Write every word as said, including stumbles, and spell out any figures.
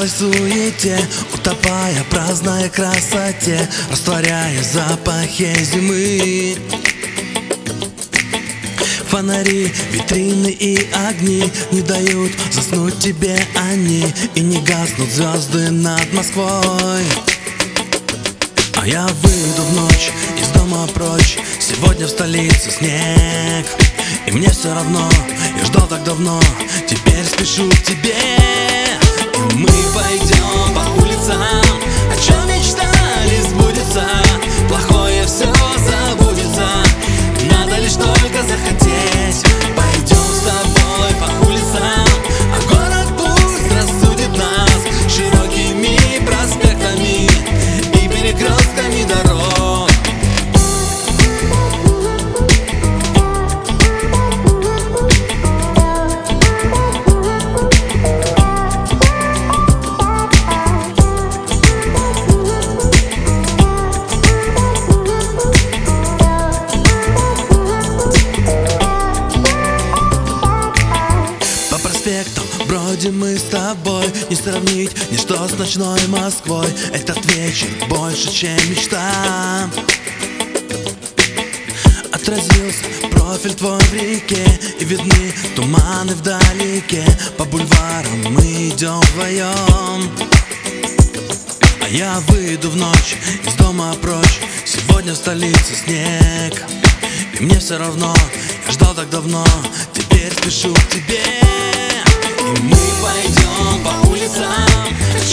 Потерялась в суете, утопая в праздной красоте, растворяя запахи зимы. Фонари, витрины и огни не дают заснуть тебе они, и не гаснут звезды над Москвой. А я выйду в ночь из дома прочь, сегодня в столице снег. И мне все равно, я ждал так давно, теперь спешу к тебе. И мы пойдем по улицам, о чем мечтали сбудется, плохое все забудется, надо лишь только захотеть. Пойдем с тобой по улицам, а город пусть рассудит нас широкими проспектами и перекрестками дорог. Бродим мы с тобой, не сравнить ничто с ночной Москвой. Этот вечер больше, чем мечта. Отразился профиль твой в реке, и видны туманы вдалеке. По бульварам мы идем вдвоем. А я выйду в ночь из дома прочь, сегодня в столице снег. И мне все равно, я ждал так давно, теперь спешу к тебе. И мы пойдем по улицам, о